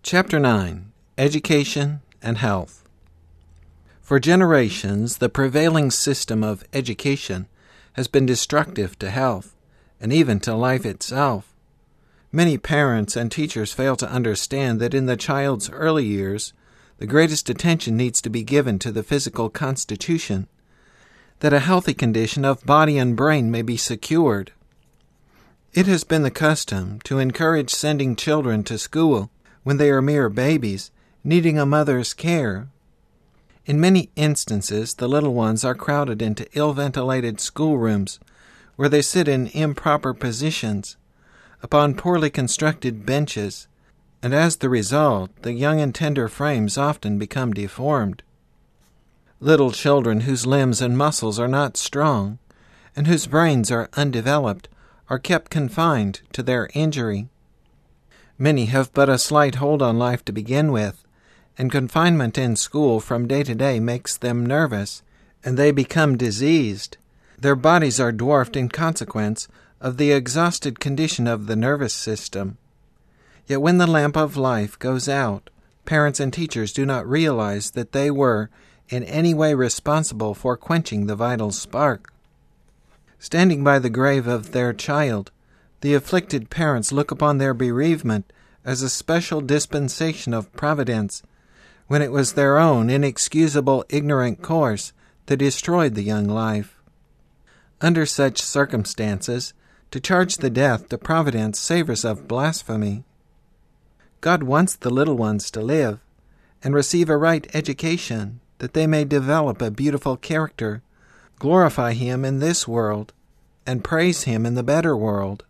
Chapter 9. Education and Health. For generations, the prevailing system of education has been destructive to health, and even to life itself. Many parents and teachers fail to understand that in the child's early years, the greatest attention needs to be given to the physical constitution, that a healthy condition of body and brain may be secured. It has been the custom to encourage sending children to school when they are mere babies, needing a mother's care. In many instances, the little ones are crowded into ill-ventilated schoolrooms, where they sit in improper positions, upon poorly constructed benches, and as the result, the young and tender frames often become deformed. Little children whose limbs and muscles are not strong, and whose brains are undeveloped, are kept confined to their injury. Many have but a slight hold on life to begin with, and confinement in school from day to day makes them nervous, and they become diseased. Their bodies are dwarfed in consequence of the exhausted condition of the nervous system. Yet when the lamp of life goes out, parents and teachers do not realize that they were in any way responsible for quenching the vital spark. Standing by the grave of their child, the afflicted parents look upon their bereavement as a special dispensation of Providence, when it was their own inexcusable ignorant course that destroyed the young life. Under such circumstances, to charge the death to Providence savors of blasphemy. God wants the little ones to live and receive a right education, that they may develop a beautiful character, glorify Him in this world, and praise Him in the better world.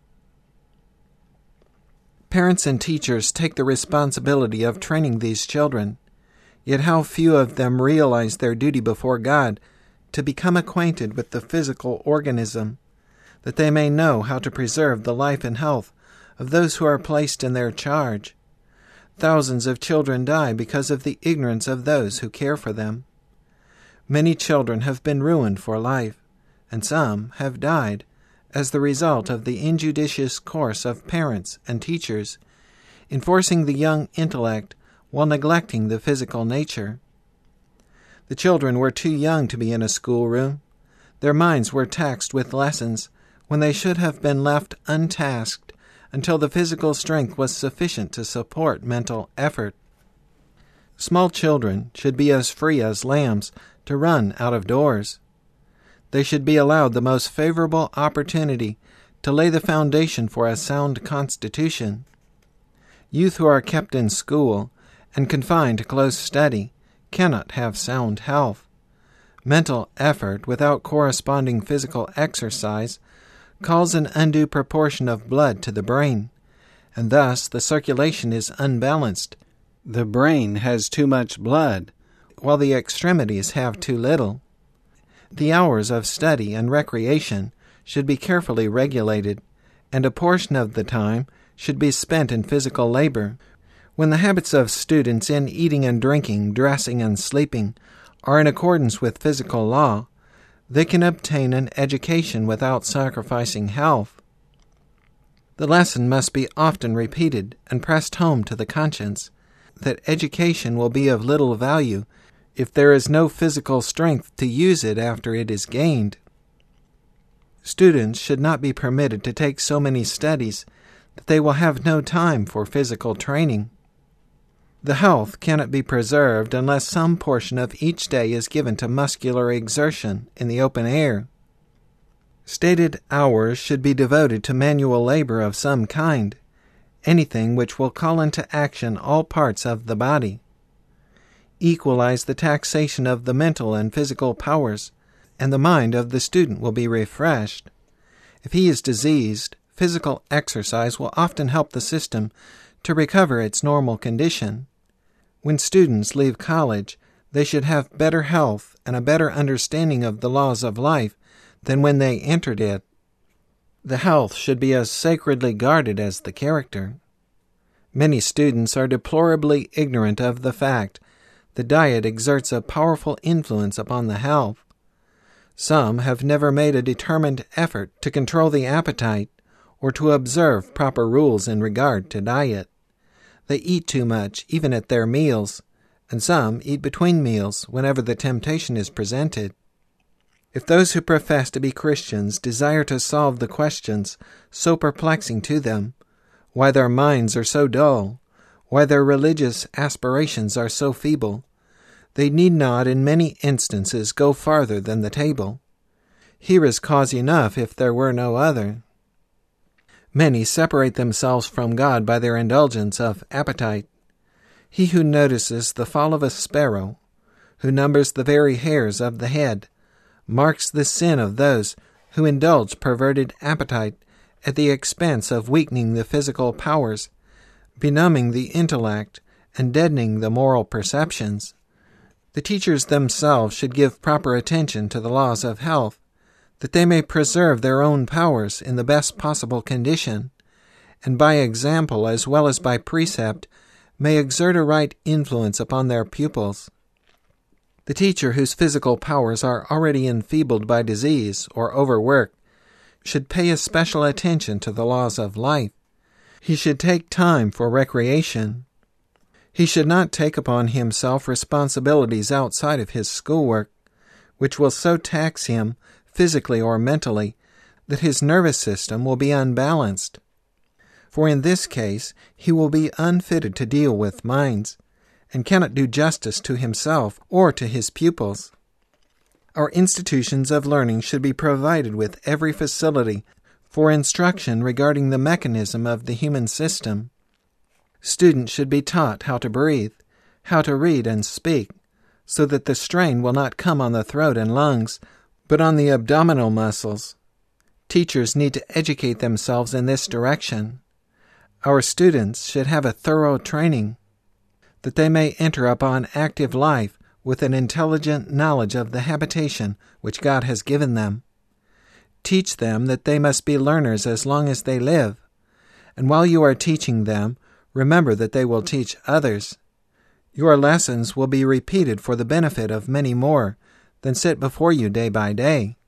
Parents and teachers take the responsibility of training these children, yet how few of them realize their duty before God to become acquainted with the physical organism, that they may know how to preserve the life and health of those who are placed in their charge. Thousands of children die because of the ignorance of those who care for them. Many children have been ruined for life, and some have died as the result of the injudicious course of parents and teachers in forcing the young intellect while neglecting the physical nature. The children were too young to be in a schoolroom. Their minds were taxed with lessons when they should have been left untasked until the physical strength was sufficient to support mental effort. Small children should be as free as lambs to run out of doors. They should be allowed the most favorable opportunity to lay the foundation for a sound constitution. Youth who are kept in school and confined to close study cannot have sound health. Mental effort without corresponding physical exercise calls an undue proportion of blood to the brain, and thus the circulation is unbalanced. The brain has too much blood, while the extremities have too little. The hours of study and recreation should be carefully regulated, and a portion of the time should be spent in physical labor. When the habits of students in eating and drinking, dressing and sleeping are in accordance with physical law, they can obtain an education without sacrificing health. The lesson must be often repeated and pressed home to the conscience that education will be of little value if there is no physical strength to use it after it is gained. Students should not be permitted to take so many studies that they will have no time for physical training. The health cannot be preserved unless some portion of each day is given to muscular exertion in the open air. Stated hours should be devoted to manual labor of some kind, anything which will call into action all parts of the body. Equalize the taxation of the mental and physical powers, and the mind of the student will be refreshed. If he is diseased, physical exercise will often help the system to recover its normal condition. When students leave college, they should have better health and a better understanding of the laws of life than when they entered it. The health should be as sacredly guarded as the character. Many students are deplorably ignorant of the fact the diet exerts a powerful influence upon the health. Some have never made a determined effort to control the appetite or to observe proper rules in regard to diet. They eat too much, even at their meals, and some eat between meals whenever the temptation is presented. If those who profess to be Christians desire to solve the questions so perplexing to them, why their minds are so dull, why their religious aspirations are so feeble, they need not in many instances go farther than the table. Here is cause enough if there were no other. Many separate themselves from God by their indulgence of appetite. He who notices the fall of a sparrow, who numbers the very hairs of the head, marks the sin of those who indulge perverted appetite at the expense of weakening the physical powers, benumbing the intellect, and deadening the moral perceptions. The teachers themselves should give proper attention to the laws of health, that they may preserve their own powers in the best possible condition, and by example as well as by precept may exert a right influence upon their pupils. The teacher whose physical powers are already enfeebled by disease or overwork should pay especial attention to the laws of life. He should take time for recreation. He should not take upon himself responsibilities outside of his schoolwork, which will so tax him physically or mentally that his nervous system will be unbalanced. For in this case he will be unfitted to deal with minds, and cannot do justice to himself or to his pupils. Our institutions of learning should be provided with every facility for instruction regarding the mechanism of the human system. Students should be taught how to breathe, how to read and speak, so that the strain will not come on the throat and lungs, but on the abdominal muscles. Teachers need to educate themselves in this direction. Our students should have a thorough training, that they may enter upon active life with an intelligent knowledge of the habitation which God has given them. Teach them that they must be learners as long as they live, and while you are teaching them, remember that they will teach others. Your lessons will be repeated for the benefit of many more than sit before you day by day.